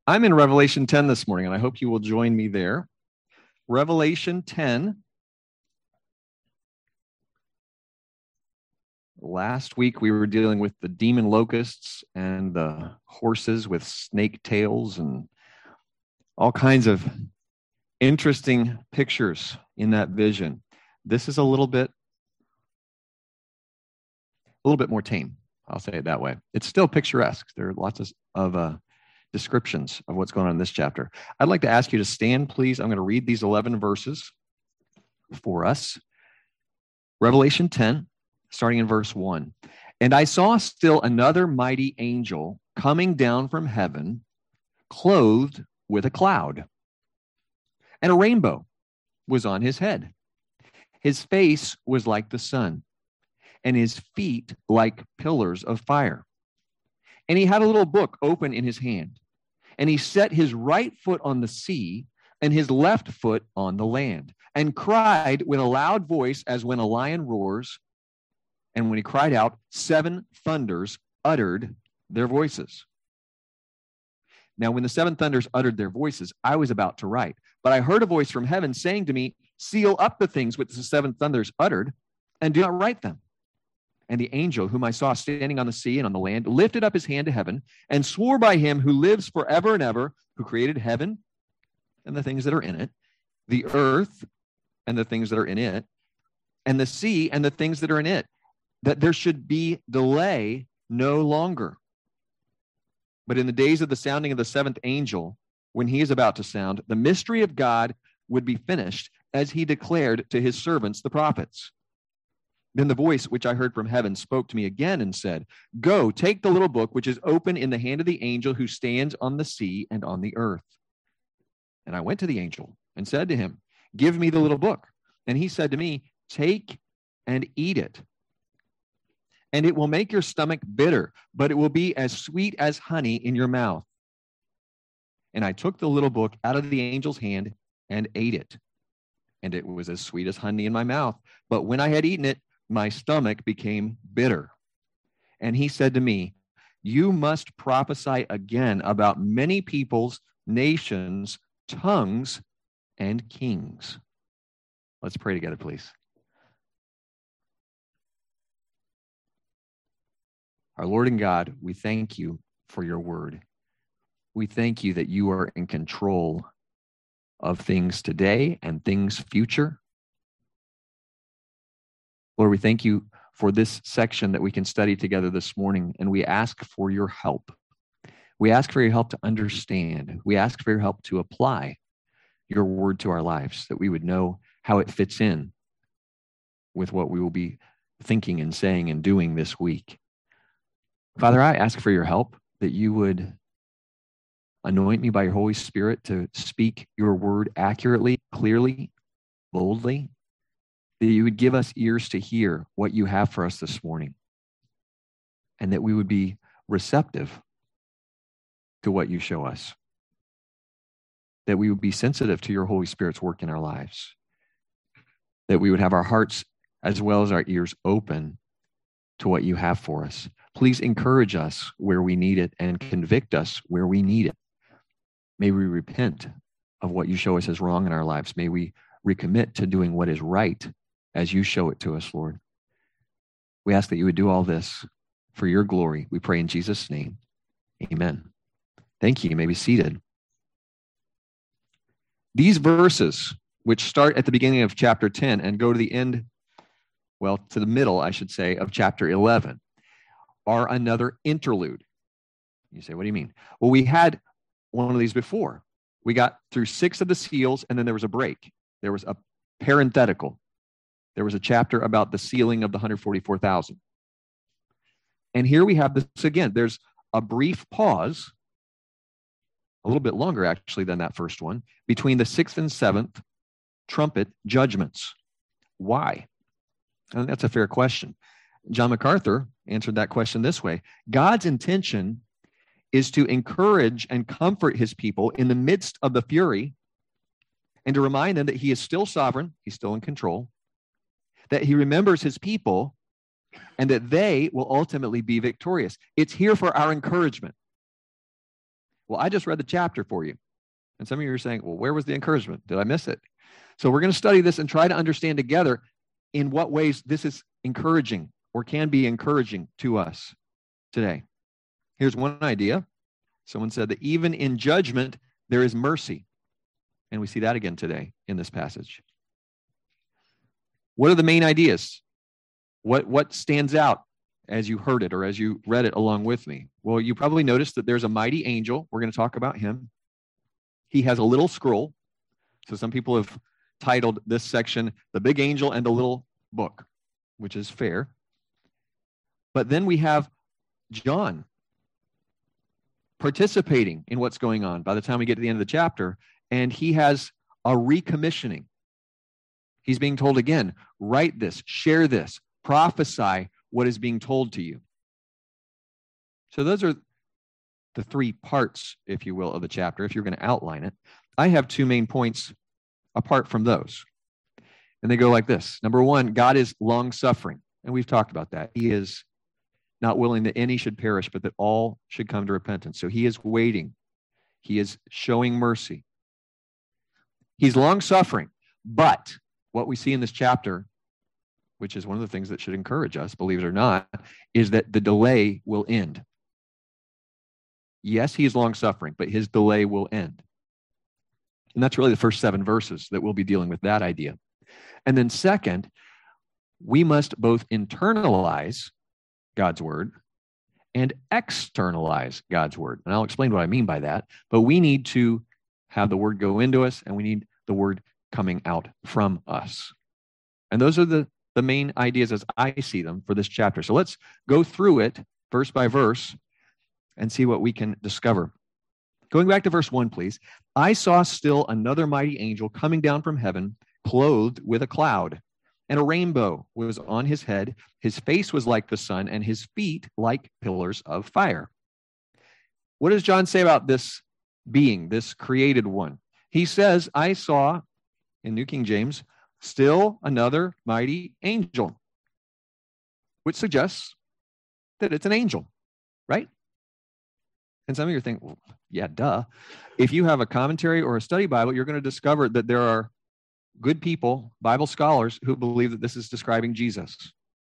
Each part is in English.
I'm in Revelation 10 this morning, and I hope you will join me there. Revelation 10. Last week, we were dealing with the demon locusts and the horses with snake tails and all kinds of interesting pictures in that vision. This is a little bit more tame. I'll say it that way. It's still picturesque. There are lots of descriptions of what's going on in this chapter. I'd like to ask you to stand, please. I'm going to read these 11 verses for us. Revelation 10, starting in verse 1. And I saw still another mighty angel coming down from heaven, clothed with a cloud, and a rainbow was on his head. His face was like the sun, and his feet like pillars of fire. And he had a little book open in his hand, and he set his right foot on the sea and his left foot on the land, and cried with a loud voice as when a lion roars. And when he cried out, 7 thunders uttered their voices. Now, when the 7 thunders uttered their voices, I was about to write, but I heard a voice from heaven saying to me, seal up the things which the 7 thunders uttered, and do not write them. And the angel whom I saw standing on the sea and on the land lifted up his hand to heaven and swore by him who lives forever and ever, who created heaven and the things that are in it, the earth and the things that are in it, and the sea and the things that are in it, that there should be delay no longer. But in the days of the sounding of the 7th angel, when he is about to sound, the mystery of God would be finished, as he declared to his servants, the prophets. Then the voice which I heard from heaven spoke to me again and said, go, take the little book which is open in the hand of the angel who stands on the sea and on the earth. And I went to the angel and said to him, give me the little book. And he said to me, take and eat it. And it will make your stomach bitter, but it will be as sweet as honey in your mouth. And I took the little book out of the angel's hand and ate it. And it was as sweet as honey in my mouth. But when I had eaten it, my stomach became bitter. And he said to me, you must prophesy again about many peoples, nations, tongues, and kings. Let's pray together, please. Our Lord and God, we thank you for your word. We thank you that you are in control of things today and things future. Lord, we thank you for this section that we can study together this morning, and we ask for your help. We ask for your help to understand. We ask for your help to apply your word to our lives, that we would know how it fits in with what we will be thinking and saying and doing this week. Father, I ask for your help, that you would anoint me by your Holy Spirit to speak your word accurately, clearly, boldly, that you would give us ears to hear what you have for us this morning, and that we would be receptive to what you show us, that we would be sensitive to your Holy Spirit's work in our lives, that we would have our hearts as well as our ears open to what you have for us. Please encourage us where we need it and convict us where we need it. May we repent of what you show us as wrong in our lives. May we recommit to doing what is right as you show it to us, Lord. We ask that you would do all this for your glory. We pray in Jesus' name. Amen. Thank you. You may be seated. These verses, which start at the beginning of chapter 10 and go to the end, well, to the middle, I should say, of chapter 11, are another interlude. You say, what do you mean? Well, we had one of these before. We got through 6 of the seals, and then there was a break. There was a parenthetical. There was a chapter about the sealing of the 144,000. And here we have this again. There's a brief pause, a little bit longer actually than that first one, between the 6th and 7th trumpet judgments. Why? And that's a fair question. John MacArthur answered that question this way. God's intention is to encourage and comfort his people in the midst of the fury, and to remind them that he is still sovereign, he's still in control, that he remembers his people, and that they will ultimately be victorious. It's here for our encouragement. Well, I just read the chapter for you. And some of you are saying, well, where was the encouragement? Did I miss it? So we're going to study this and try to understand together in what ways this is encouraging or can be encouraging to us today. Here's one idea. Someone said that even in judgment, there is mercy. And we see that again today in this passage. What are the main ideas? What stands out as you heard it or as you read it along with me? Well, you probably noticed that there's a mighty angel. We're going to talk about him. He has a little scroll. So some people have titled this section, The Big Angel and the Little Book, which is fair. But then we have John participating in what's going on by the time we get to the end of the chapter, and he has a recommissioning. He's being told again, write this, share this, prophesy what is being told to you. So those are the three parts, if you will, of the chapter, if you're going to outline it. I have two main points apart from those. And they go like this. Number one, God is long-suffering. And we've talked about that. He is not willing that any should perish, but that all should come to repentance. So he is waiting. He is showing mercy. He's long-suffering. But what we see in this chapter, which is one of the things that should encourage us, believe it or not, is that the delay will end. Yes, he is long-suffering, but his delay will end. And that's really the first 7 verses that we'll be dealing with that idea. And then second, we must both internalize God's word and externalize God's word. And I'll explain what I mean by that. But we need to have the word go into us, and we need the word coming out from us. And those are the main ideas as I see them for this chapter. So let's go through it verse by verse and see what we can discover. Going back to verse 1, please. I saw still another mighty angel coming down from heaven, clothed with a cloud, and a rainbow was on his head. His face was like the sun, and his feet like pillars of fire. What does John say about this being, this created one? He says, I saw, in New King James, still another mighty angel, which suggests that it's an angel, right? And some of you think, well, yeah, duh. If you have a commentary or a study Bible, you're going to discover that there are good people, Bible scholars, who believe that this is describing Jesus.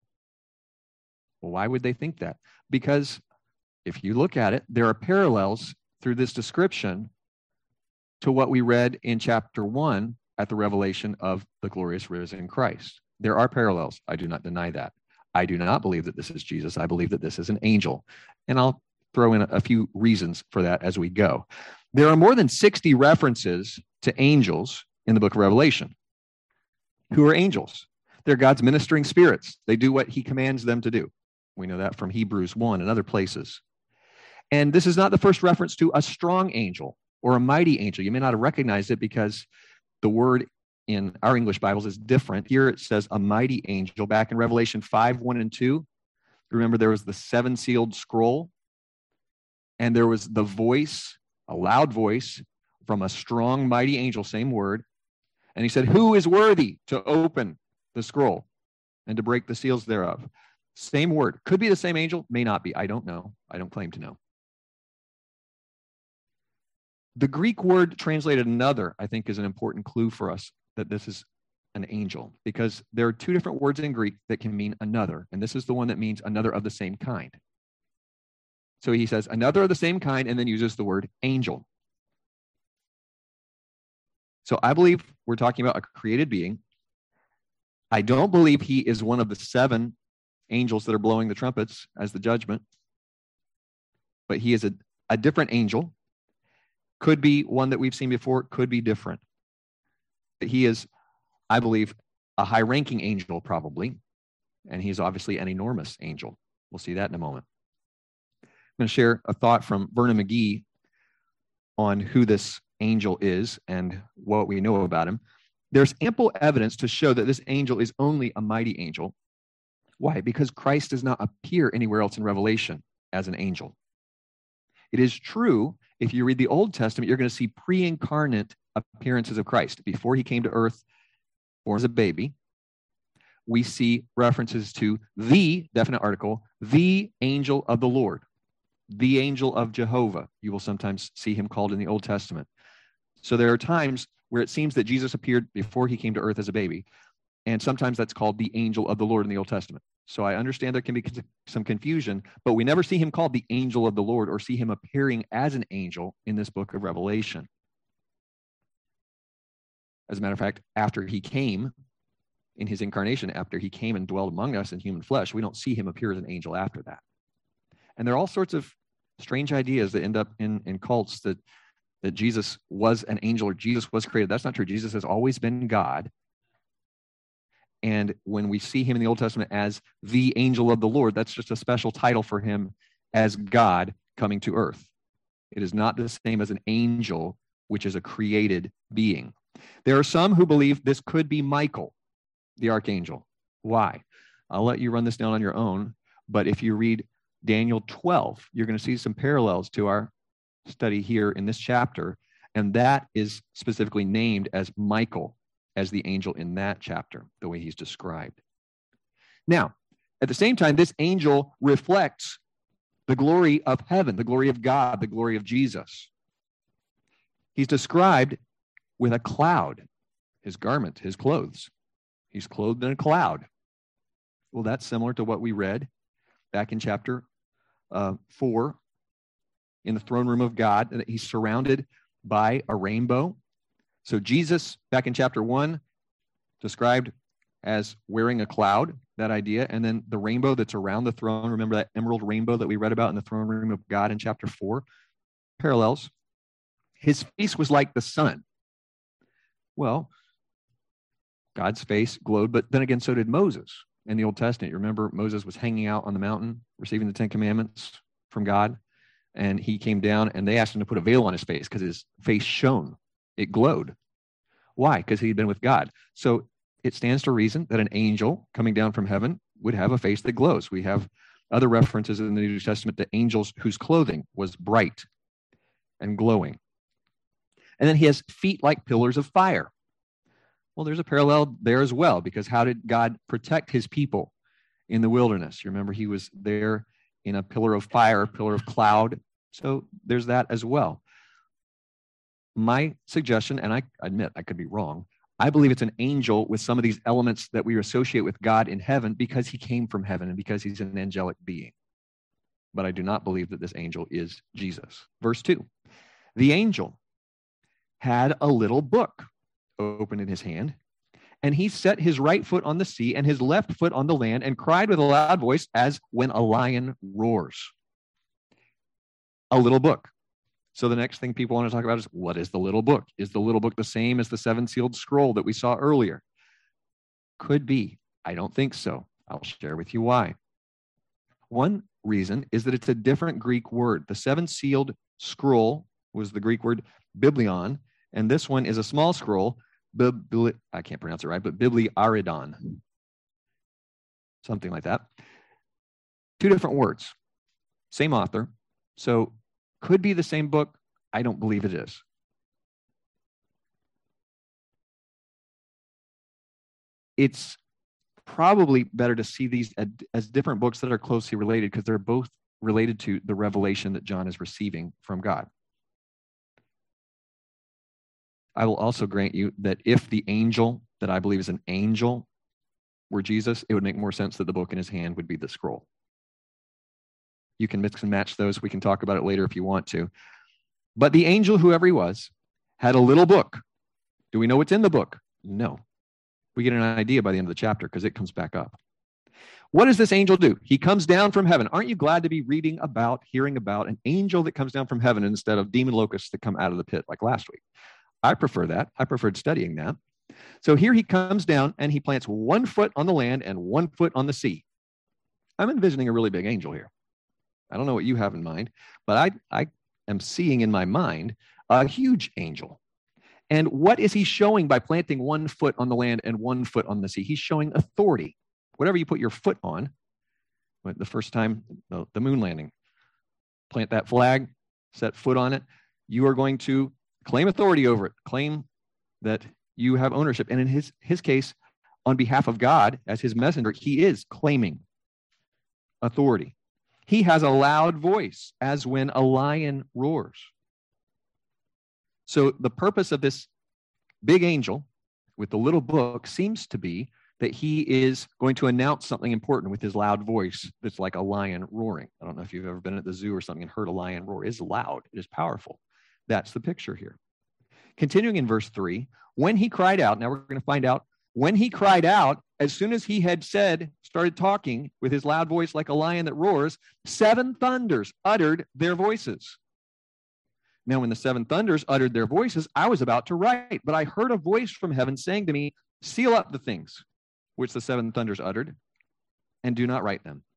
Well, why would they think that? Because if you look at it, there are parallels through this description to what we read in chapter 1 at the revelation of the glorious risen Christ. There are parallels. I do not deny that. I do not believe that this is Jesus. I believe that this is an angel. And I'll throw in a few reasons for that as we go. There are more than 60 references to angels in the book of Revelation. Who are angels? They're God's ministering spirits. They do what he commands them to do. We know that from Hebrews 1 and other places. And this is not the first reference to a strong angel or a mighty angel. You may not have recognized it because the word in our English Bibles is different. Here it says a mighty angel. Back in Revelation 5, 1 and 2, remember there was the 7-sealed scroll, and there was the voice, a loud voice from a strong, mighty angel, same word. And he said, who is worthy to open the scroll and to break the seals thereof? Same word. Could be the same angel, may not be. I don't know. I don't claim to know. The Greek word translated another, I think, is an important clue for us that this is an angel, because there are 2 different words in Greek that can mean another, and this is the one that means another of the same kind. So he says another of the same kind and then uses the word angel. So I believe we're talking about a created being. I don't believe he is one of the 7 angels that are blowing the trumpets as the judgment, but he is a different angel. Could be one that we've seen before, could be different. But he is, I believe, a high-ranking angel probably, and he's obviously an enormous angel. We'll see that in a moment. I'm going to share a thought from Vernon McGee on who this angel is and what we know about him. There's ample evidence to show that this angel is only a mighty angel. Why? Because Christ does not appear anywhere else in Revelation as an angel. It is true, if you read the Old Testament, you're going to see pre-incarnate appearances of Christ. Before he came to earth, born as a baby, we see references to the, definite article, the angel of the Lord. the angel of Jehovah. You will sometimes see him called in the Old Testament. So there are times where it seems that Jesus appeared before he came to earth as a baby, and sometimes that's called the angel of the Lord in the Old Testament. So I understand there can be some confusion, but we never see him called the angel of the Lord or see him appearing as an angel in this book of Revelation. As a matter of fact, after he came in his incarnation, after he came and dwelled among us in human flesh, we don't see him appear as an angel after that. And there are all sorts of strange ideas that end up in cults that Jesus was an angel or Jesus was created. That's not true. Jesus has always been God. And when we see him in the Old Testament as the angel of the Lord, that's just a special title for him as God coming to earth. It is not the same as an angel, which is a created being. There are some who believe this could be Michael, the archangel. Why? I'll let you run this down on your own. But if you read Daniel 12, you're going to see some parallels to our study here in this chapter. And that is specifically named as Michael, as the angel in that chapter, the way he's described. Now, at the same time, this angel reflects the glory of heaven, the glory of God, the glory of Jesus. He's described with a cloud, his garment, his clothes. He's clothed in a cloud. Well, that's similar to what we read back in chapter 4 in the throne room of God, that he's surrounded by a rainbow. So Jesus, back in chapter 1, described as wearing a cloud, that idea, and then the rainbow that's around the throne. Remember that emerald rainbow that we read about in the throne room of God in chapter 4? Parallels. His face was like the sun. Well, God's face glowed, but then again, so did Moses in the Old Testament. You remember Moses was hanging out on the mountain, receiving the Ten Commandments from God, and he came down, and they asked him to put a veil on his face because his face shone. It glowed. Why? Because he'd been with God. So it stands to reason that an angel coming down from heaven would have a face that glows. We have other references in the New Testament to angels whose clothing was bright and glowing. And then he has feet like pillars of fire. Well, there's a parallel there as well, because how did God protect his people in the wilderness? You remember he was there in a pillar of fire, a pillar of cloud. So there's that as well. My suggestion, and I admit I could be wrong, I believe it's an angel with some of these elements that we associate with God in heaven because he came from heaven and because he's an angelic being. But I do not believe that this angel is Jesus. Verse 2, the angel had a little book open in his hand, and he set his right foot on the sea and his left foot on the land and cried with a loud voice as when a lion roars. A little book. So the next thing people want to talk about is, what is the little book? Is the little book the same as the seven-sealed scroll that we saw earlier? Could be. I don't think so. I'll share with you why. One reason is that it's a different Greek word. The seven-sealed scroll was the Greek word biblion, and this one is a small scroll, I can't pronounce it right, but bibliaridon. Something like that. Two different words. Same author. So could be the same book. I don't believe it is. It's probably better to see these as different books that are closely related because they're both related to the revelation that John is receiving from God. I will also grant you that if the angel that I believe is an angel were Jesus, it would make more sense that the book in his hand would be the scroll. You can mix and match those. We can talk about it later if you want to. But the angel, whoever he was, had a little book. Do we know what's in the book? No. We get an idea by the end of the chapter because it comes back up. What does this angel do? He comes down from heaven. Aren't you glad to be reading about, hearing about an angel that comes down from heaven instead of demon locusts that come out of the pit like last week? I prefer that. I preferred studying that. So here he comes down and he plants 1 foot on the land and 1 foot on the sea. I'm envisioning a really big angel here. I don't know what you have in mind, but I am seeing in my mind a huge angel. And what is he showing by planting 1 foot on the land and 1 foot on the sea? He's showing authority. Whatever you put your foot on, the first time, the moon landing, plant that flag, set foot on it, you are going to claim authority over it, claim that you have ownership. And in his case, on behalf of God, as his messenger, he is claiming authority. He has a loud voice, as when a lion roars. So the purpose of this big angel with the little book seems to be that he is going to announce something important with his loud voice that's like a lion roaring. I don't know if you've ever been at the zoo or something and heard a lion roar. It is loud. It is powerful. That's the picture here. Continuing in verse 3, when he cried out, now we're going to find out, when he cried out, as soon as he had started talking with his loud voice like a lion that roars, 7 thunders uttered their voices. Now, when the 7 thunders uttered their voices, I was about to write, but I heard a voice from heaven saying to me, seal up the things which the 7 thunders uttered, and do not write them.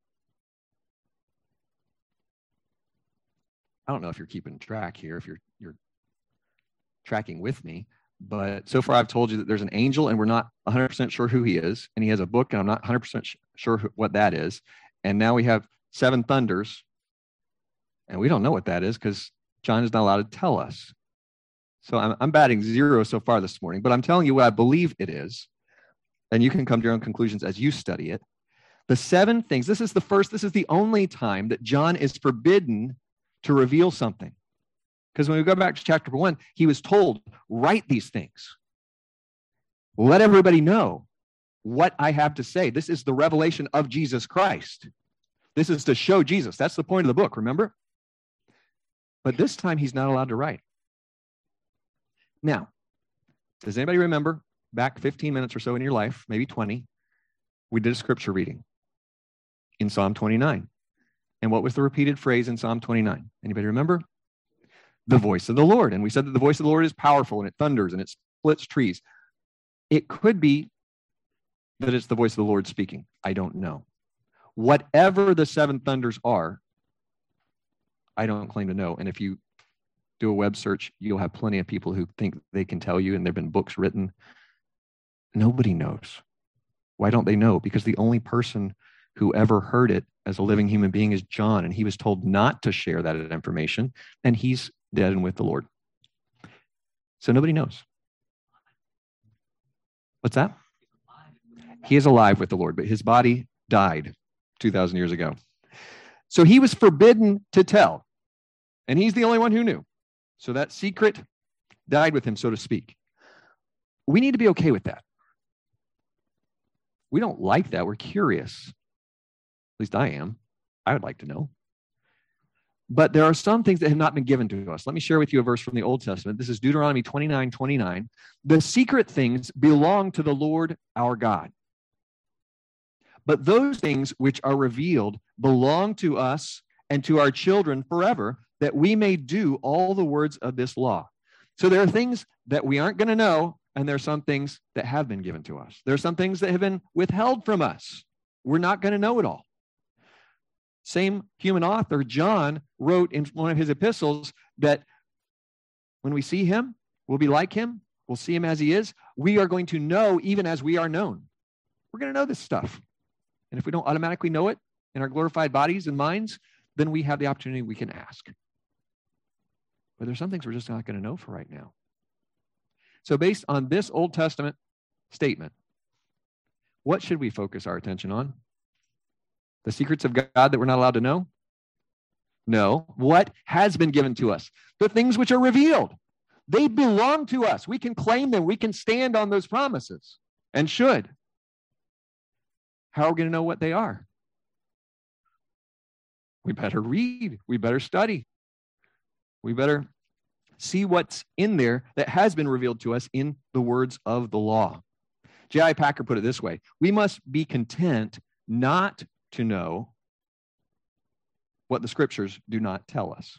I don't know if you're keeping track here, if you're tracking with me, but so far I've told you that there's an angel and we're not 100% sure who he is, and he has a book and I'm not 100% sure what that is, and now we have 7 thunders, and we don't know what that is because John is not allowed to tell us. So I'm batting 0 so far this morning, but I'm telling you what I believe it is, and you can come to your own conclusions as you study it. The 7 things, this is the only time that John is forbidden to reveal something. Because when we go back to chapter 1, he was told, write these things. Let everybody know what I have to say. This is the revelation of Jesus Christ. This is to show Jesus. That's the point of the book, remember? But this time he's not allowed to write. Now, does anybody remember back 15 minutes or so in your life, maybe 20, we did a scripture reading in Psalm 29. And what was the repeated phrase in Psalm 29? Anybody remember? The voice of the Lord. And we said that the voice of the Lord is powerful and it thunders and it splits trees. It could be that it's the voice of the Lord speaking. I don't know. Whatever the 7 thunders are, I don't claim to know. And if you do a web search, you'll have plenty of people who think they can tell you, and there have been books written. Nobody knows. Why don't they know? Because the only person who ever heard it as a living human being is John, and he was told not to share that information, and he's dead and with the Lord. So nobody knows. What's that? He is alive with the Lord, but his body died 2,000 years ago. So he was forbidden to tell, and he's the only one who knew. So that secret died with him, so to speak. We need to be okay with that. We don't like that. We're curious. At least I am. I would like to know. But there are some things that have not been given to us. Let me share with you a verse from the Old Testament. This is Deuteronomy 29:29. The secret things belong to the Lord our God. But those things which are revealed belong to us and to our children forever, that we may do all the words of this law. So there are things that we aren't going to know, and there are some things that have been given to us. There are some things that have been withheld from us. We're not going to know it all. Same human author, John, wrote in one of his epistles that when we see him, we'll be like him. We'll see him as he is. We are going to know even as we are known. We're going to know this stuff. And if we don't automatically know it in our glorified bodies and minds, then we have the opportunity, we can ask. But there's some things we're just not going to know for right now. So based on this Old Testament statement, what should we focus our attention on? The secrets of God that we're not allowed to know? No. What has been given to us? The things which are revealed. They belong to us. We can claim them. We can stand on those promises and should. How are we going to know what they are? We better read. We better study. We better see what's in there that has been revealed to us in the words of the law. J.I. Packer put it this way: we must be content not to know what the scriptures do not tell us.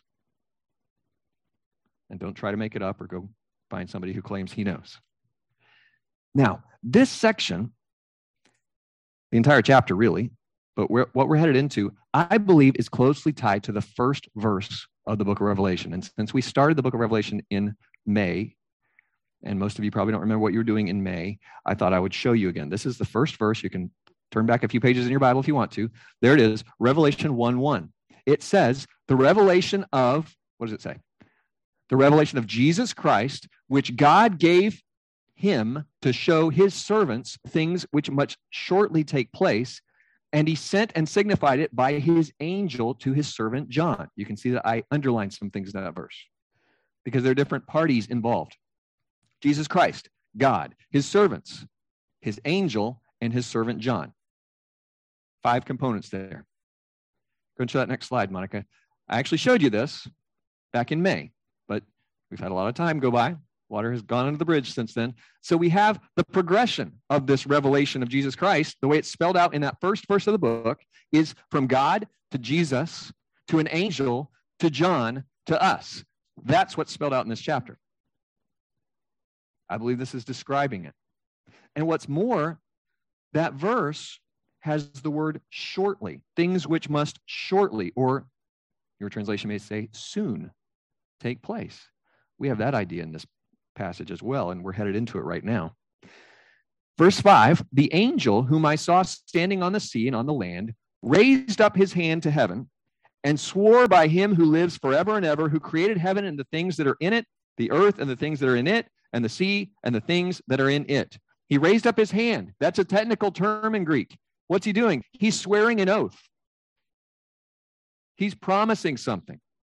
And don't try to make it up or go find somebody who claims he knows. Now, this section, the entire chapter really, but what we're headed into, I believe is closely tied to the first verse of the book of Revelation. And since we started the book of Revelation in May, and most of you probably don't remember what you were doing in May, I thought I would show you again. This is the first verse. You can turn back a few pages in your Bible if you want to. There it is, Revelation 1:1. It says, the revelation of, what does it say? The revelation of Jesus Christ, which God gave him to show his servants things which must shortly take place. And he sent and signified it by his angel to his servant John. You can see that I underlined some things in that verse because there are different parties involved. Jesus Christ, God, his servants, his angel, and his servant John. 5 components there. Go and show that next slide, Monica. I actually showed you this back in May, but we've had a lot of time go by. Water has gone under the bridge since then. So we have the progression of this revelation of Jesus Christ. The way it's spelled out in that first verse of the book is from God to Jesus, to an angel, to John, to us. That's what's spelled out in this chapter. I believe this is describing it. And what's more, that verse has the word shortly, things which must shortly, or your translation may say soon, take place. We have that idea in this passage as well, and we're headed into it right now. Verse 5, the angel whom I saw standing on the sea and on the land raised up his hand to heaven and swore by him who lives forever and ever, who created heaven and the things that are in it, the earth and the things that are in it, and the sea and the things that are in it. He raised up his hand. That's a technical term in Greek. What's he doing? He's swearing an oath. He's promising something.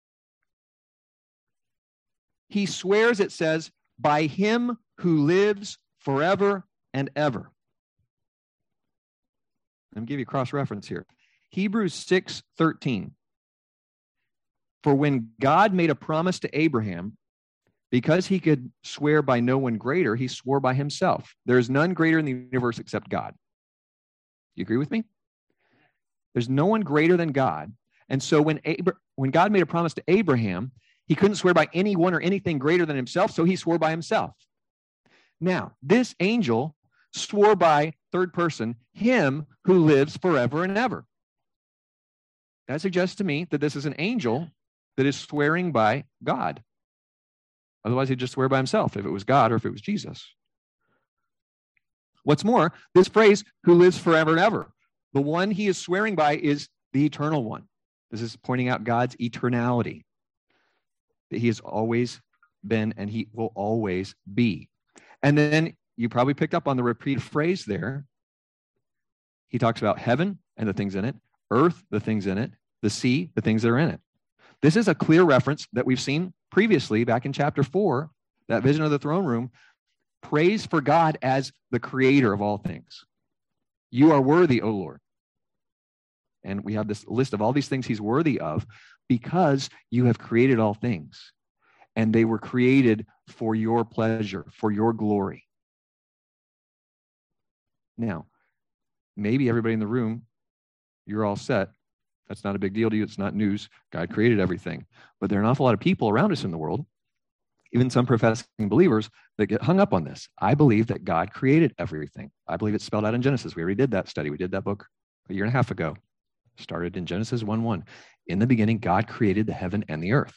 He swears, it says, by him who lives forever and ever. Let me give you a cross-reference here. Hebrews 6:13. For when God made a promise to Abraham, because he could swear by no one greater, he swore by himself. There is none greater in the universe except God. You agree with me? There's no one greater than God. And so when God made a promise to Abraham, he couldn't swear by anyone or anything greater than himself, so he swore by himself. Now, this angel swore by, third person, him who lives forever and ever. That suggests to me that this is an angel that is swearing by God. Otherwise, he'd just swear by himself if it was God or if it was Jesus. What's more, this phrase, who lives forever and ever, the one he is swearing by is the eternal one. This is pointing out God's eternality. That he has always been and he will always be. And then you probably picked up on the repeated phrase there. He talks about heaven and the things in it, earth, the things in it, the sea, the things that are in it. This is a clear reference that we've seen previously back in chapter 4, that vision of the throne room. Praise for God as the creator of all things. You are worthy, O Lord. And we have this list of all these things he's worthy of because you have created all things. And they were created for your pleasure, for your glory. Now, maybe everybody in the room, you're all set. That's not a big deal to you. It's not news. God created everything. But there are an awful lot of people around us in the world, even some professing believers, that get hung up on this. I believe that God created everything. I believe it's spelled out in Genesis. We already did that study. We did that book a year and a half ago. Started in Genesis 1:1. In the beginning, God created the heaven and the earth.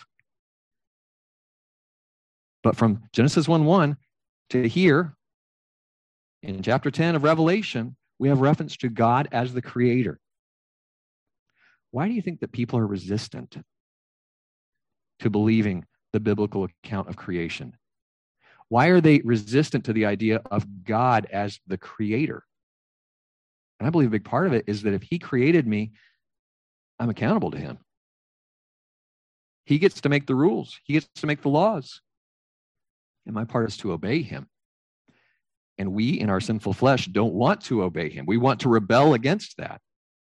But from Genesis 1:1 to here, in chapter 10 of Revelation, we have reference to God as the creator. Why do you think that people are resistant to believing the biblical account of creation? Why are they resistant to the idea of God as the creator? And I believe a big part of it is that if he created me, I'm accountable to him. He gets to make the rules. He gets to make the laws. And my part is to obey him. And we in our sinful flesh don't want to obey him. We want to rebel against that.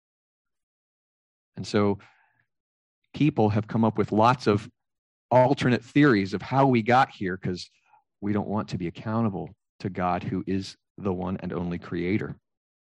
And so people have come up with lots of alternate theories of how we got here because we don't want to be accountable to God, who is the one and only creator.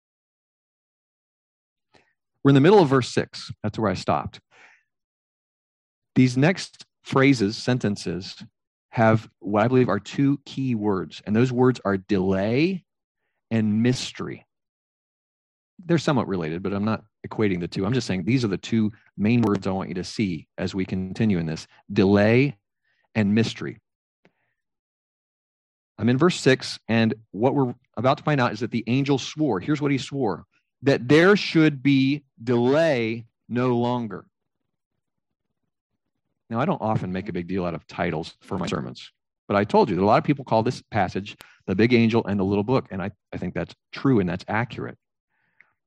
We're in the middle of verse 6. That's where I stopped. These next phrases, sentences, have what I believe are 2 key words, and those words are delay and mystery. They're somewhat related, but I'm not equating the two. I'm just saying these are the 2 main words I want you to see as we continue in this: delay and mystery. I'm in verse 6, and what we're about to find out is that the angel swore. Here's what he swore: that there should be delay no longer. Now, I don't often make a big deal out of titles for my sermons, but I told you that a lot of people call this passage the big angel and the little book, and I think that's true and that's accurate.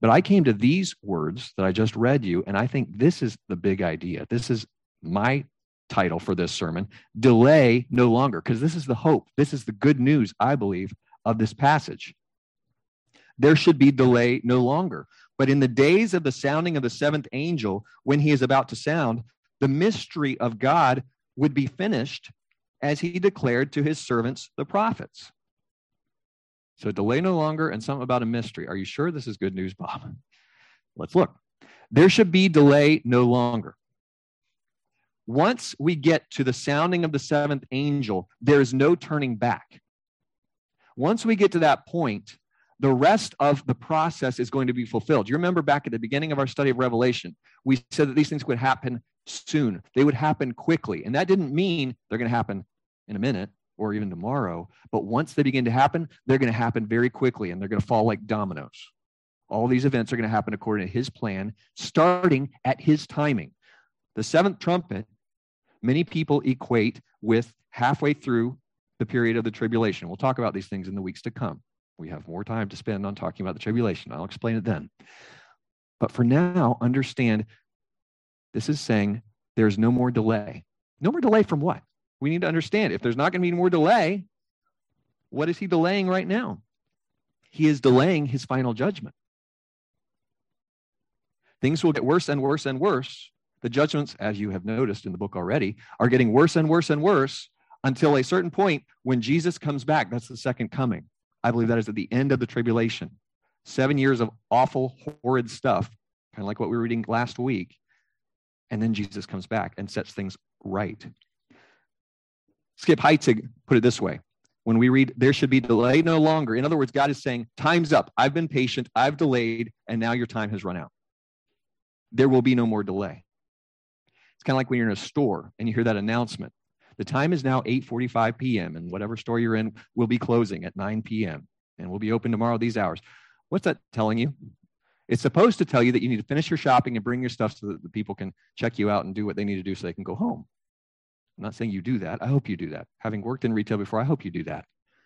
But I came to these words that I just read you, and I think this is the big idea. This is my title for this sermon, Delay No Longer, because this is the hope. This is the good news, I believe, of this passage. There should be delay no longer. But in the days of the sounding of the seventh angel, when he is about to sound, the mystery of God would be finished as he declared to his servants, the prophets. So delay no longer and something about a mystery. Are you sure this is good news, Bob? Let's look. There should be delay no longer. Once we get to the sounding of the seventh angel, there's no turning back. Once we get to that point, the rest of the process is going to be fulfilled. You remember back at the beginning of our study of Revelation, we said that these things would happen soon. They would happen quickly. And that didn't mean they're going to happen in a minute or even tomorrow. But once they begin to happen, they're going to happen very quickly and they're going to fall like dominoes. All these events are going to happen according to his plan, starting at his timing. The seventh trumpet, many people equate with halfway through the period of the tribulation. We'll talk about these things in the weeks to come. We have more time to spend on talking about the tribulation. I'll explain it then. But for now, understand this is saying there's no more delay. No more delay from what? We need to understand if there's not going to be more delay, what is he delaying right now? He is delaying his final judgment. Things will get worse and worse and worse. The judgments, as you have noticed in the book already, are getting worse and worse and worse until a certain point when Jesus comes back. That's the second coming. I believe that is at the end of the tribulation. 7 years of awful, horrid stuff, kind of like what we were reading last week. And then Jesus comes back and sets things right. Skip Heitzig put it this way. When we read, there should be delay no longer. In other words, God is saying, time's up. I've been patient. I've delayed. And now your time has run out. There will be no more delay. It's kind of like when you're in a store and you hear that announcement. The time is now 8:45 p.m. and whatever store you're in will be closing at 9 p.m. and will be open tomorrow these hours. What's that telling you? It's supposed to tell you that you need to finish your shopping and bring your stuff so that the people can check you out and do what they need to do so they can go home. I'm not saying you do that. I hope you do that. Having worked in retail before, I hope you do that.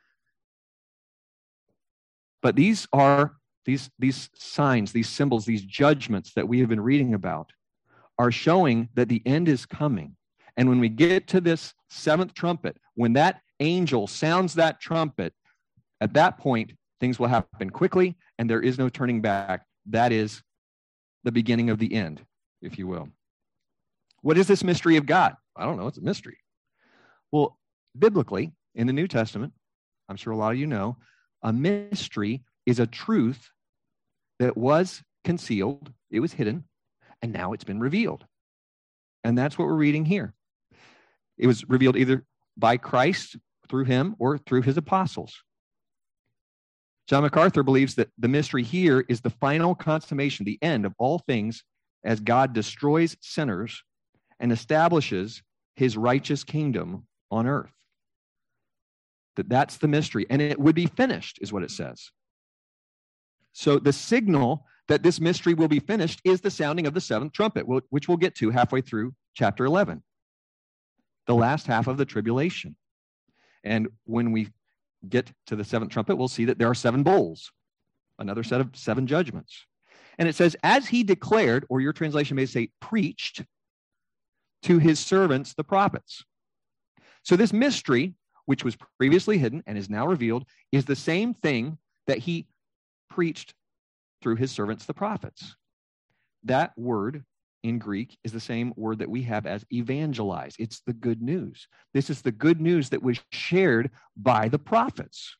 But these are these signs, these symbols, these judgments that we have been reading about are showing that the end is coming. And when we get to this seventh trumpet, when that angel sounds that trumpet, at that point, things will happen quickly and there is no turning back. That is the beginning of the end, if you will. What is this mystery of God? I don't know. It's a mystery. Well, biblically, in the New Testament, I'm sure a lot of you know, a mystery is a truth that was concealed, it was hidden, and now it's been revealed. And that's what we're reading here. It was revealed either by Christ through him or through his apostles. John MacArthur believes that the mystery here is the final consummation, the end of all things, as God destroys sinners and establishes his righteous kingdom on earth. That's the mystery, and it would be finished, is what it says. So the signal that this mystery will be finished is the sounding of the seventh trumpet, which we'll get to halfway through chapter 11. The last half of the tribulation. And when we get to the seventh trumpet, we'll see that there are 7 bowls, another set of 7 judgments. And it says, as he declared, or your translation may say preached, to his servants, the prophets. So this mystery, which was previously hidden and is now revealed, is the same thing that he preached through his servants, the prophets. That word in Greek is the same word that we have as evangelize. It's the good news. This is the good news that was shared by the prophets.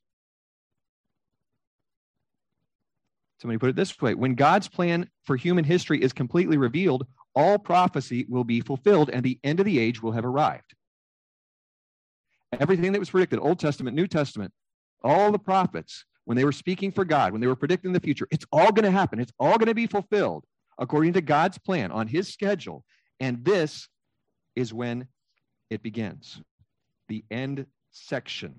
Somebody put it this way: when God's plan for human history is completely revealed, all prophecy will be fulfilled and the end of the age will have arrived. Everything that was predicted, Old Testament, New Testament, all the prophets, when they were speaking for God, when they were predicting the future, it's all going to happen. It's all going to be fulfilled according to God's plan on his schedule. And this is when it begins, the end section.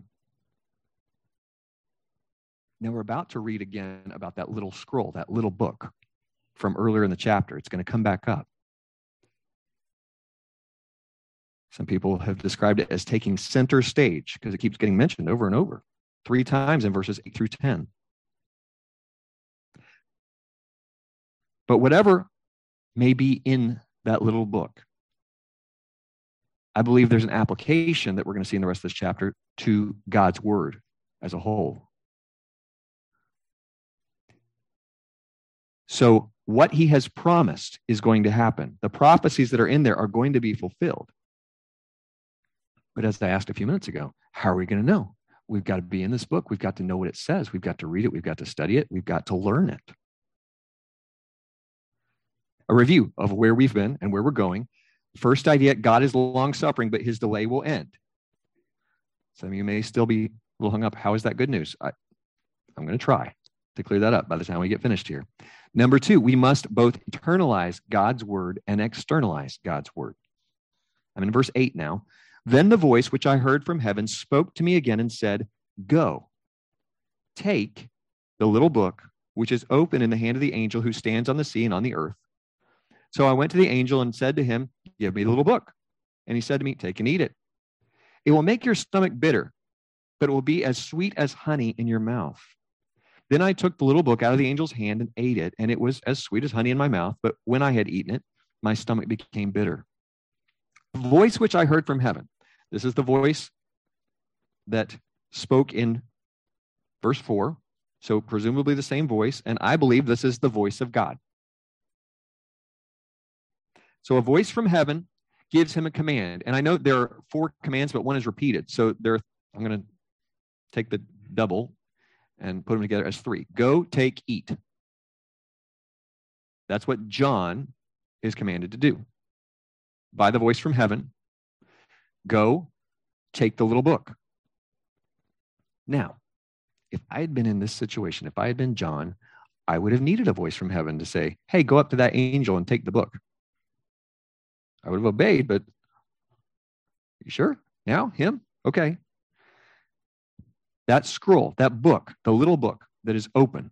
Now we're about to read again about that little scroll, that little book from earlier in the chapter. It's going to come back up. Some people have described it as taking center stage because it keeps getting mentioned over and over, 3 times in verses 8 through 10. But whatever may be in that little book, I believe there's an application that we're going to see in the rest of this chapter to God's word as a whole. So what he has promised is going to happen. The prophecies that are in there are going to be fulfilled. But as I asked a few minutes ago, how are we going to know? We've got to be in this book. We've got to know what it says. We've got to read it. We've got to study it. We've got to learn it. A review of where we've been and where we're going. First idea, God is long-suffering, but his delay will end. Some of you may still be a little hung up. How is that good news? I'm going to try to clear that up by the time we get finished here. Number two, we must both internalize God's word and externalize God's word. I'm in verse 8 now. Then the voice which I heard from heaven spoke to me again and said, go, take the little book which is open in the hand of the angel who stands on the sea and on the earth. So I went to the angel and said to him, give me the little book. And he said to me, take and eat it. It will make your stomach bitter, but it will be as sweet as honey in your mouth. Then I took the little book out of the angel's hand and ate it, and it was as sweet as honey in my mouth. But when I had eaten it, my stomach became bitter. The voice which I heard from heaven. This is the voice that spoke in verse 4. So presumably the same voice, and I believe this is the voice of God. So a voice from heaven gives him a command. And I know there are 4 commands, but one is repeated. So I'm going to take the double and put them together as 3. Go, take, eat. That's what John is commanded to do. By the voice from heaven, go, take the little book. Now, if I had been in this situation, if I had been John, I would have needed a voice from heaven to say, hey, go up to that angel and take the book. I would have obeyed, but you sure? Now, him? Okay. That scroll, that book, the little book that is open.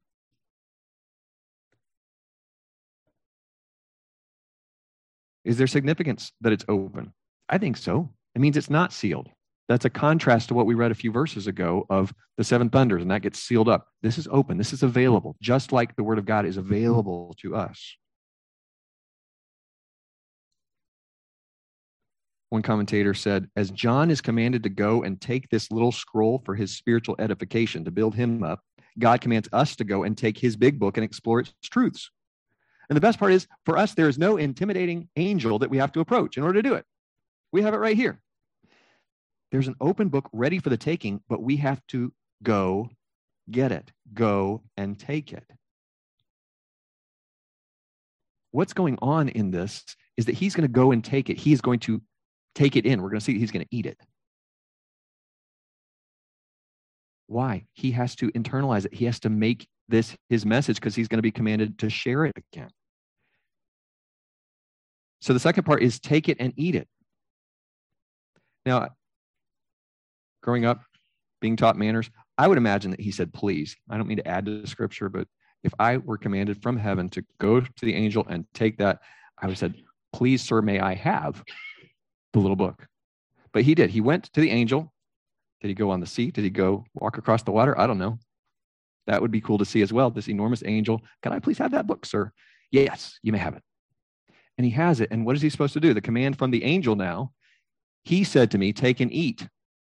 Is there significance that it's open? I think so. It means it's not sealed. That's a contrast to what we read a few verses ago of the 7 thunders, and that gets sealed up. This is open. This is available, just like the word of God is available to us. One commentator said, as John is commanded to go and take this little scroll for his spiritual edification, to build him up, God commands us to go and take his big book and explore its truths. And the best part is, for us, there is no intimidating angel that we have to approach in order to do it. We have it right here. There's an open book ready for the taking, but we have to go get it. Go and take it. What's going on in this is that he's going to go and take it. He's going to take it in. We're going to see he's going to eat it. Why? He has to internalize it. He has to make this his message because he's going to be commanded to share it again. So the second part is take it and eat it. Now, growing up, being taught manners, I would imagine that he said, please. I don't mean to add to the scripture, but if I were commanded from heaven to go to the angel and take that, I would have said, please, sir, may I have the little book? But he did. He went to the angel. Did he go on the sea? Did he go walk across the water? I don't know. That would be cool to see as well. This enormous angel. Can I please have that book, sir? Yes, you may have it. And he has it. And what is he supposed to do? The command from the angel now, he said to me, take and eat.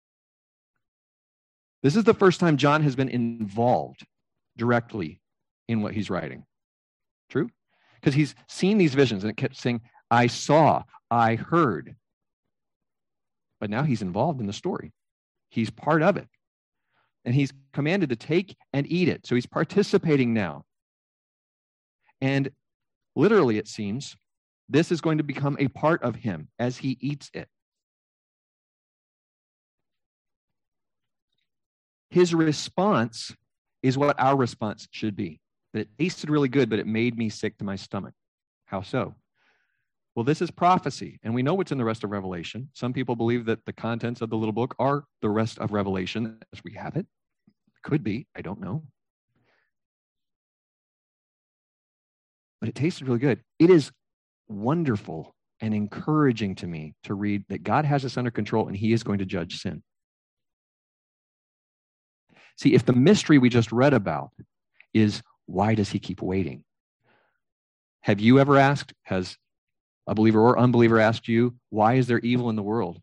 This is the first time John has been involved directly in what he's writing. True? Because he's seen these visions and it kept saying, I saw, I heard. But now he's involved in the story. He's part of it. And he's commanded to take and eat it. So he's participating now. And literally, it seems, this is going to become a part of him as he eats it. His response is what our response should be. That it tasted really good, but it made me sick to my stomach. How so? Well, this is prophecy, and we know what's in the rest of Revelation. Some people believe that the contents of the little book are the rest of Revelation as we have it. Could be, I don't know. But it tasted really good. It is wonderful and encouraging to me to read that God has us under control and he is going to judge sin. See, if the mystery we just read about is why does he keep waiting? Have you ever asked, has a believer or unbeliever asked you, why is there evil in the world?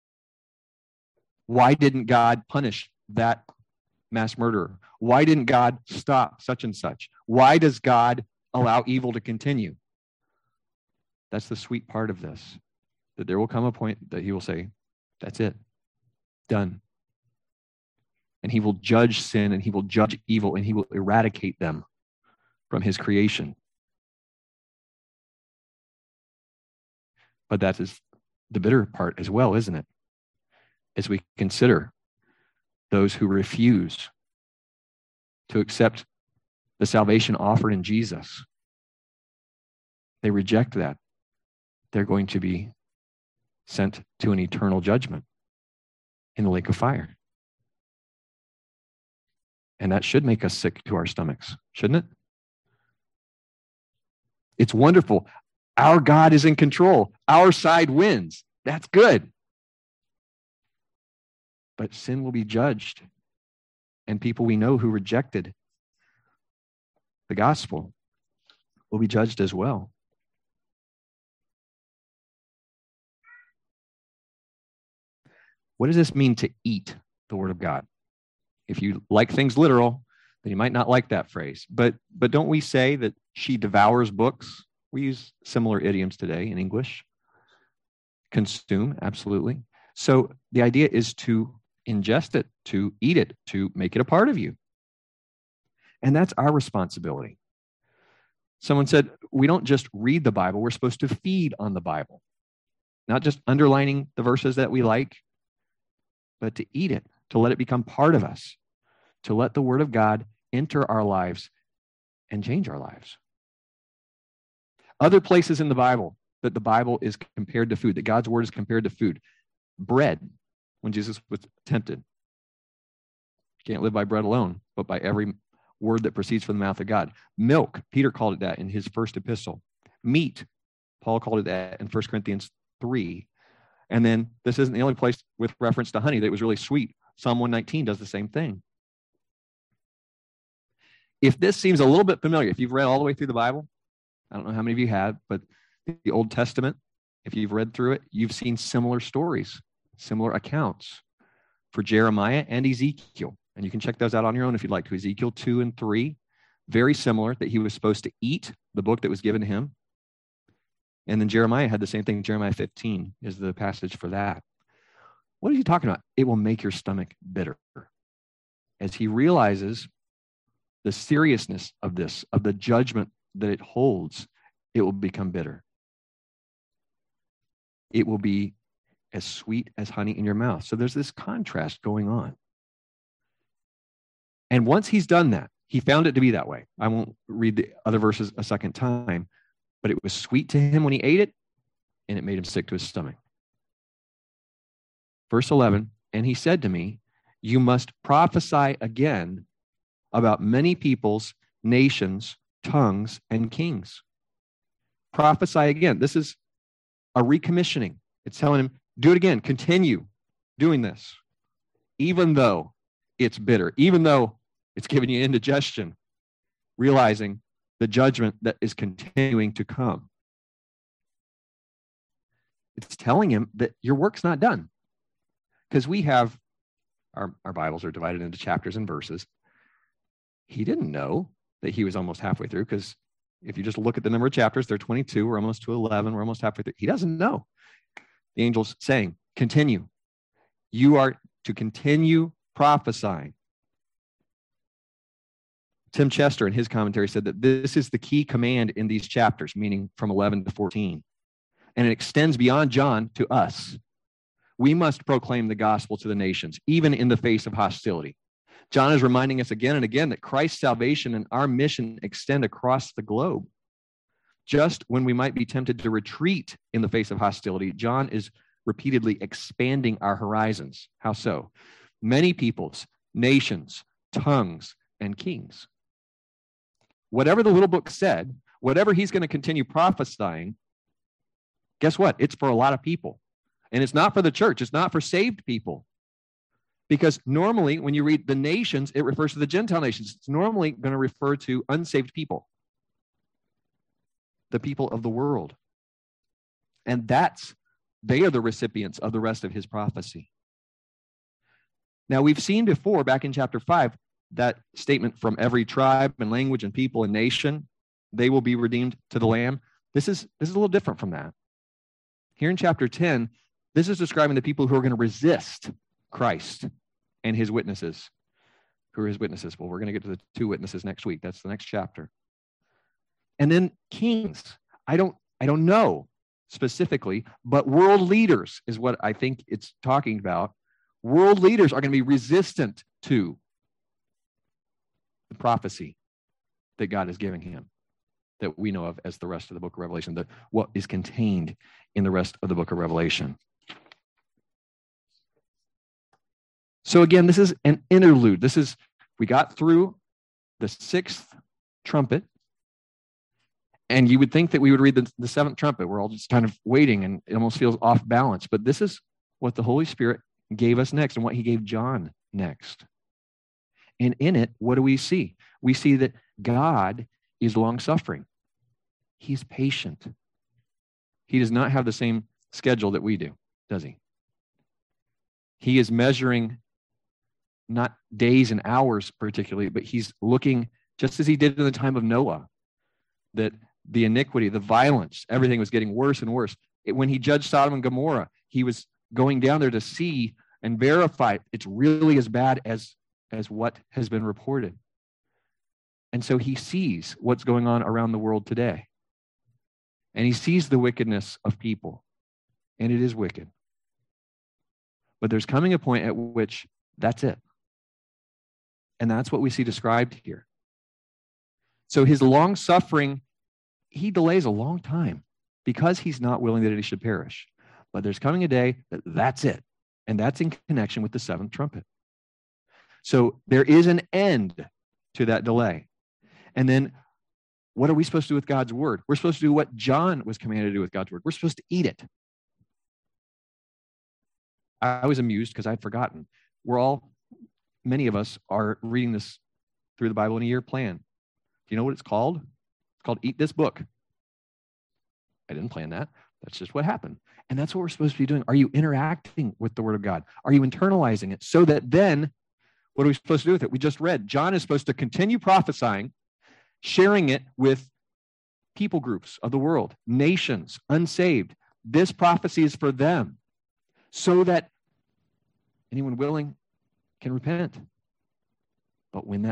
Why didn't God punish that mass murderer? Why didn't God stop such and such? Why does God allow evil to continue? That's the sweet part of this, that there will come a point that he will say, that's it, done. And he will judge sin and he will judge evil and he will eradicate them from his creation. But that is the bitter part as well, isn't it? As we consider those who refuse to accept the salvation offered in Jesus, they reject that. They're going to be sent to an eternal judgment in the lake of fire. And that should make us sick to our stomachs, shouldn't it? It's wonderful. Our God is in control. Our side wins. That's good. But sin will be judged. And people we know who rejected the gospel will be judged as well. What does this mean to eat the word of God? If you like things literal, then you might not like that phrase. But don't we say that she devours books? We use similar idioms today in English. Consume, absolutely. So the idea is to ingest it, to eat it, to make it a part of you. And that's our responsibility. Someone said, we don't just read the Bible, we're supposed to feed on the Bible. Not just underlining the verses that we like, but to eat it, to let it become part of us, to let the Word of God enter our lives and change our lives. Other places in the Bible that the Bible is compared to food, that God's Word is compared to food. Bread, when Jesus was tempted. You can't live by bread alone, but by every word that proceeds from the mouth of God. Milk, Peter called it that in his first epistle. Meat, Paul called it that in 1 Corinthians 3. And then this isn't the only place with reference to honey that was really sweet. Psalm 119 does the same thing. If this seems a little bit familiar, if you've read all the way through the Bible, I don't know how many of you have, but the Old Testament, if you've read through it, you've seen similar stories, similar accounts for Jeremiah and Ezekiel. And you can check those out on your own if you'd like to. Ezekiel 2 and 3, very similar, that he was supposed to eat the book that was given to him. And then Jeremiah had the same thing. Jeremiah 15 is the passage for that. What is he talking about? It will make your stomach bitter. As he realizes the seriousness of this, of the judgment that it holds, it will become bitter. It will be as sweet as honey in your mouth. So there's this contrast going on. And once he's done that, he found it to be that way. I won't read the other verses a second time, but it was sweet to him when he ate it, and it made him sick to his stomach. Verse 11, and he said to me, you must prophesy again about many peoples, nations, tongues, and kings. Prophesy again. This is a recommissioning. It's telling him, do it again. Continue doing this, even though it's bitter, even though it's giving you indigestion, realizing the judgment that is continuing to come. It's telling him that your work's not done. Because we have, our Bibles are divided into chapters and verses. He didn't know that he was almost halfway through, because if you just look at the number of chapters, they're 22, we're almost to 11, we're almost halfway through. He doesn't know. The angel's saying, continue. You are to continue prophesying. Tim Chester, in his commentary, said that this is the key command in these chapters, meaning from 11 to 14. And it extends beyond John to us. We must proclaim the gospel to the nations, even in the face of hostility. John is reminding us again and again that Christ's salvation and our mission extend across the globe. Just when we might be tempted to retreat in the face of hostility, John is repeatedly expanding our horizons. How so? Many peoples, nations, tongues, and kings. Whatever the little book said, whatever he's going to continue prophesying, guess what? It's for a lot of people. And it's not for the church. It's not for saved people. Because normally when you read the nations, it refers to the Gentile nations. It's normally going to refer to unsaved people. the people of the world. And they are the recipients of the rest of his prophecy. Now, we've seen before, back in chapter 5, that statement from every tribe and language and people and nation, they will be redeemed to the Lamb. This is a little different from that. Here in chapter 10, this is describing the people who are going to resist Christ and his witnesses. Who are his witnesses? Well, we're going to get to the 2 witnesses next week. That's the next chapter. And then kings. I don't know specifically, but world leaders is what I think it's talking about. World leaders are going to be resistant to the prophecy that God is giving him, that we know of as the rest of the book of Revelation, what is contained in the rest of the book of Revelation. So again, this is an interlude. We got through the 6th trumpet, and you would think that we would read the 7th trumpet. We're all just kind of waiting, and it almost feels off balance. But this is what the Holy Spirit gave us next and what he gave John next. And in it, what do we see? We see that God is long-suffering. He's patient. He does not have the same schedule that we do, does he? He is measuring not days and hours particularly, but he's looking, just as he did in the time of Noah, that the iniquity, the violence, everything was getting worse and worse. When he judged Sodom and Gomorrah, he was going down there to see and verify it's really as bad as what has been reported. And so he sees what's going on around the world today. And he sees the wickedness of people. And it is wicked. But there's coming a point at which that's it. And that's what we see described here. So his long suffering, he delays a long time because he's not willing that he should perish. But there's coming a day that's it. And that's in connection with the 7th trumpet. So there is an end to that delay. And then what are we supposed to do with God's word? We're supposed to do what John was commanded to do with God's word. We're supposed to eat it. I was amused because I'd forgotten. Many of us are reading this through the Bible in a year plan. Do you know what it's called? It's called Eat This Book. I didn't plan that. That's just what happened. And that's what we're supposed to be doing. Are you interacting with the word of God? Are you internalizing it so that then, what are we supposed to do with it? We just read, John is supposed to continue prophesying, sharing it with people groups of the world, nations, unsaved. This prophecy is for them so that anyone willing can repent. But when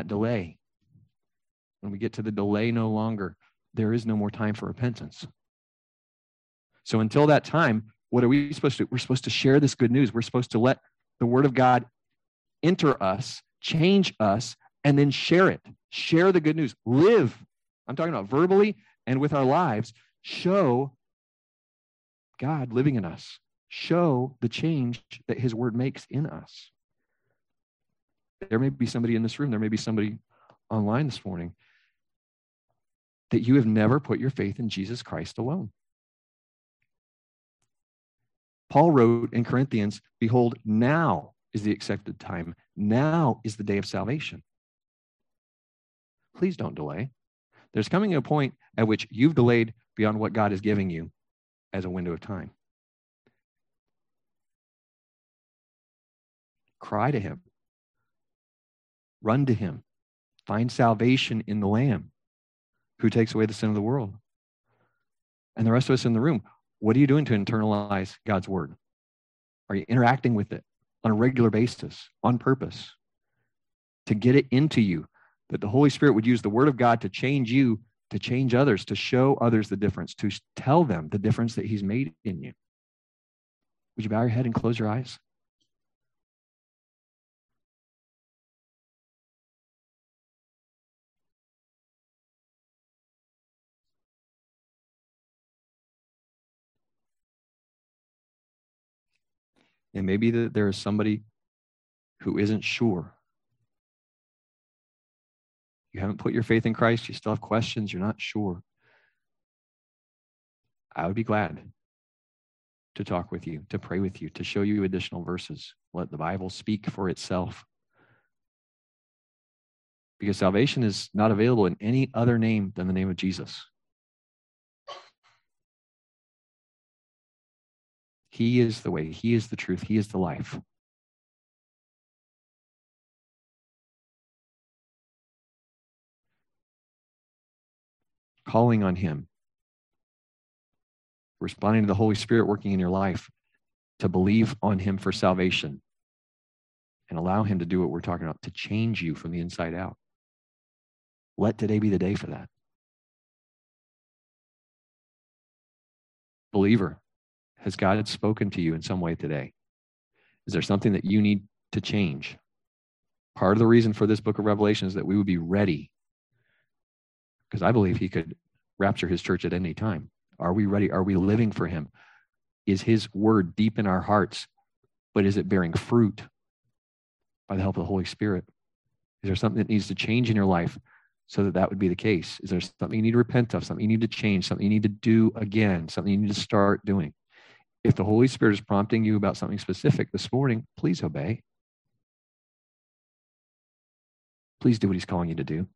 we get to the delay no longer, there is no more time for repentance. So until that time, what are we supposed to do? We're supposed to share this good news. We're supposed to let the word of God enter us, change us, and then share it. Share the good news. Live. I'm talking about verbally and with our lives. Show God living in us. Show the change that his word makes in us. There may be somebody in this room, there may be somebody online this morning, that you have never put your faith in Jesus Christ alone. Paul wrote in Corinthians, behold, now is the accepted time. Now is the day of salvation. Please don't delay. There's coming a point at which you've delayed beyond what God is giving you as a window of time. Cry to him. Run to him. Find salvation in the Lamb who takes away the sin of the world. And the rest of us in the room, what are you doing to internalize God's word? Are you interacting with it on a regular basis, on purpose, to get it into you, that the Holy Spirit would use the word of God to change you, to change others, to show others the difference, to tell them the difference that he's made in you? Would you bow your head and close your eyes? And maybe that there is somebody who isn't sure. You haven't put your faith in Christ. You still have questions. You're not sure. I would be glad to talk with you, to pray with you, to show you additional verses. Let the Bible speak for itself. Because salvation is not available in any other name than the name of Jesus. He is the way, He is the truth, He is the life. Calling on Him, responding to the Holy Spirit working in your life to believe on Him for salvation and allow Him to do what we're talking about, to change you from the inside out. Let today be the day for that. Believer, has God spoken to you in some way today? Is there something that you need to change? Part of the reason for this book of Revelation is that we would be ready, because I believe He could rapture His church at any time. Are we ready? Are we living for Him? Is His word deep in our hearts, but is it bearing fruit by the help of the Holy Spirit? Is there something that needs to change in your life so that would be the case? Is there something you need to repent of, something you need to change, something you need to do again, something you need to start doing? If the Holy Spirit is prompting you about something specific this morning, please obey. Please do what He's calling you to do.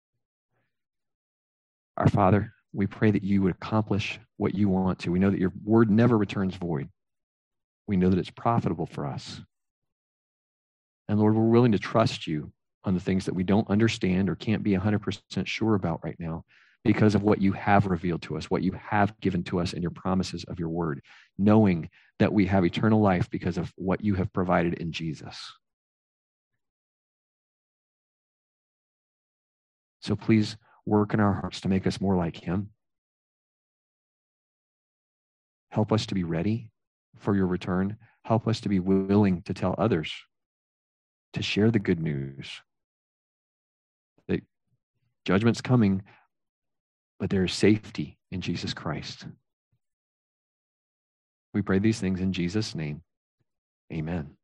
Our Father, we pray that You would accomplish what You want to. We know that Your word never returns void. We know that it's profitable for us. And Lord, we're willing to trust You on the things that we don't understand or can't be 100% sure about right now because of what You have revealed to us, what You have given to us in Your promises of Your word, knowing that we have eternal life because of what You have provided in Jesus. So please work in our hearts to make us more like Him. Help us to be ready for Your return. Help us to be willing to tell others, to share the good news that judgment's coming, but there is safety in Jesus Christ. We pray these things in Jesus' name. Amen.